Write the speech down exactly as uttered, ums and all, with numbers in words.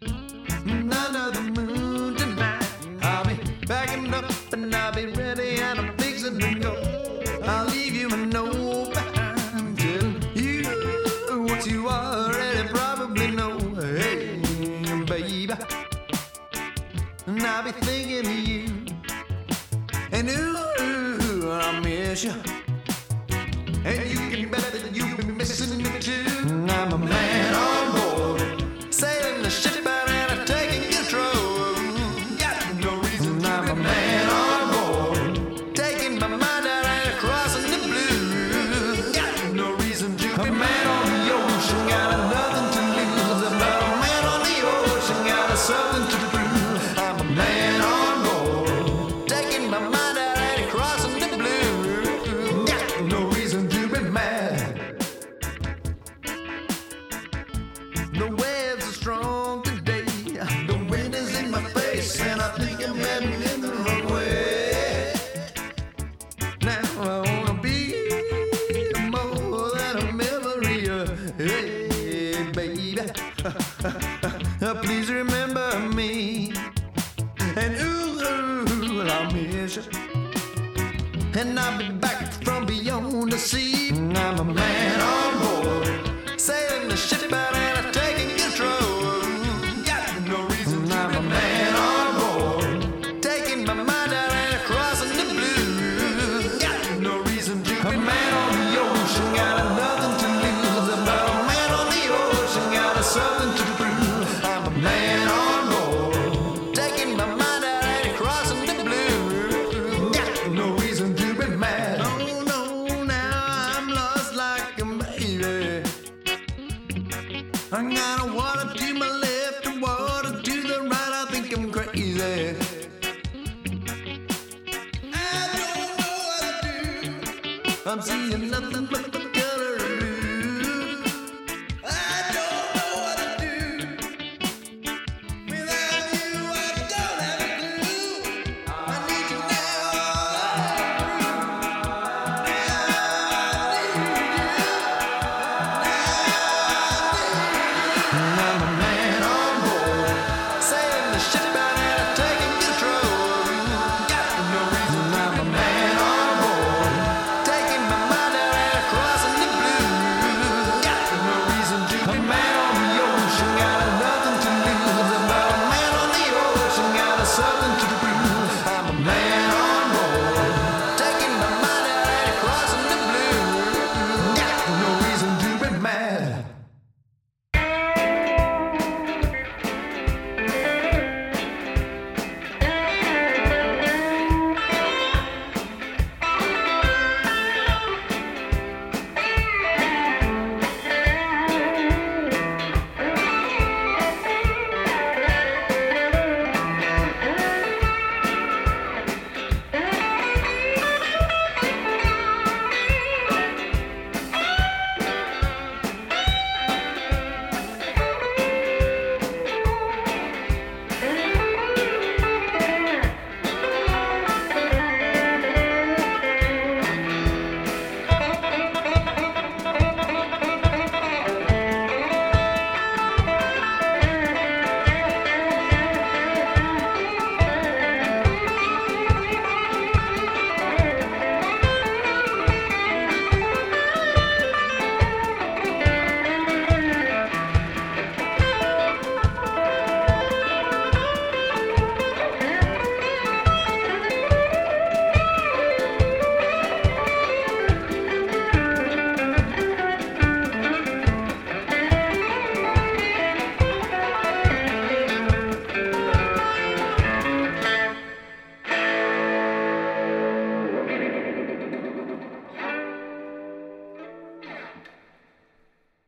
under the moon tonight. I'll be backing up and I'll be ready and I'm fixing to go. I'll leave you a note behind, telling you what you already probably know. Hey, baby, and I'll be thinking of you, and ooh, I miss you, and you can bet that you'll be missing me too. I'm a man on board, sailing the ship out and taking control. Got no reason to I'm a man on board, taking my mind out and crossing the blue. Got no reason to a man on the ocean, got nothing to lose. I'm a man on the ocean, got something to prove. I'm a man on board, taking my mind out and crossing the blue. Got no reason to be mad. The waves are strong today, the wind is in my face, and I think I'm heading in the wrong way. Now I wanna be more than a memory. uh, Hey, baby, please remember me. And ooh, I'll miss you, and I'll be back from beyond the sea. I'm a man on board, sailing the ship out and taking control. Got no reason to I'm a man on board, taking my mind out and crossing the blue. Got no reason to a man on the ocean, got nothing to lose. I'm a man on the ocean, got something to prove. I'm a man on board, taking my mind out and crossing the blue. Got no reason to be mad. Oh no, now I'm lost like a baby. I got a water to my left and water to the right. I think I'm crazy. I don't know what to do. I'm seeing nothing but the